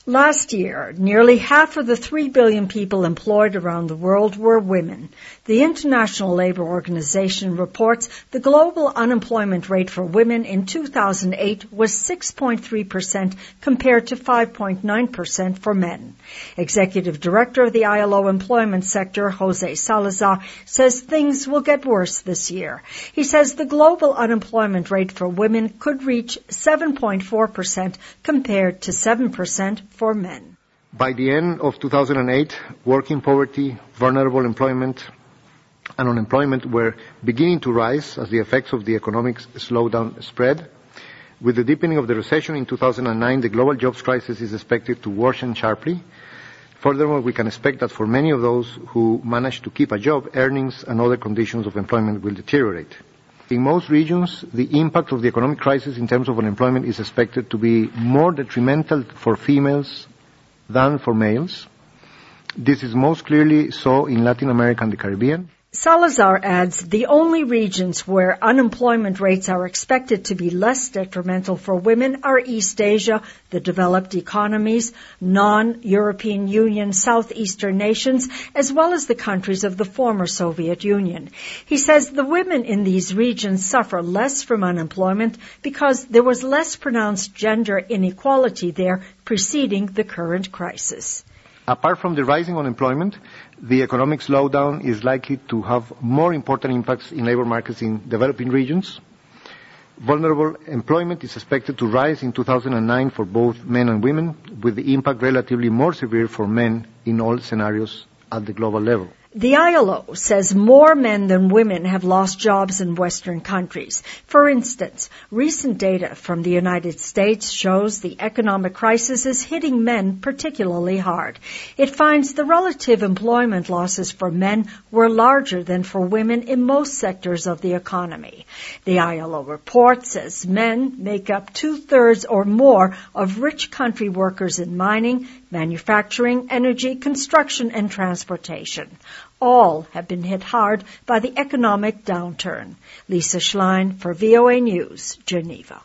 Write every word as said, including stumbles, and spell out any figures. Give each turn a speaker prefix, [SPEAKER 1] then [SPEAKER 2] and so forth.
[SPEAKER 1] Last year, nearly half of the three billion people employed around the world were women. The International Labour Organization reports the global unemployment rate for women in two thousand eight was six point three percent compared to five point nine percent for men. Executive Director of the I L O employment sector, Jose Salazar, says things will get worse this year. He says the global unemployment rate for women could reach seven point four percent compared to seven percent for men.
[SPEAKER 2] By the end of two thousand eight, working poverty, vulnerable employment, and unemployment were beginning to rise as the effects of the economic slowdown spread. With the deepening of the recession in two thousand nine, the global jobs crisis is expected to worsen sharply. Furthermore, we can expect that for many of those who manage to keep a job, earnings and other conditions of employment will deteriorate. In most regions, the impact of the economic crisis in terms of unemployment is expected to be more detrimental for females than for males. This is most clearly so in Latin America and the Caribbean.
[SPEAKER 1] Salazar adds the only regions where unemployment rates are expected to be less detrimental for women are East Asia, the developed economies, non-European Union Southeastern nations, as well as the countries of the former Soviet Union. He says the women in these regions suffer less from unemployment because there was less pronounced gender inequality there preceding the current crisis.
[SPEAKER 2] Apart from the rising unemployment, the economic slowdown is likely to have more important impacts in labor markets in developing regions. Vulnerable employment is expected to rise in two thousand nine for both men and women, with the impact relatively more severe for men in all scenarios at the global level.
[SPEAKER 1] The I L O says more men than women have lost jobs in Western countries. For instance, recent data from the United States shows the economic crisis is hitting men particularly hard. It finds the relative employment losses for men were larger than for women in most sectors of the economy. The I L O report says men make up two-thirds or more of rich country workers in mining, manufacturing, energy, construction, and transportation. All have been hit hard by the economic downturn. Lisa Schlein for V O A News, Geneva.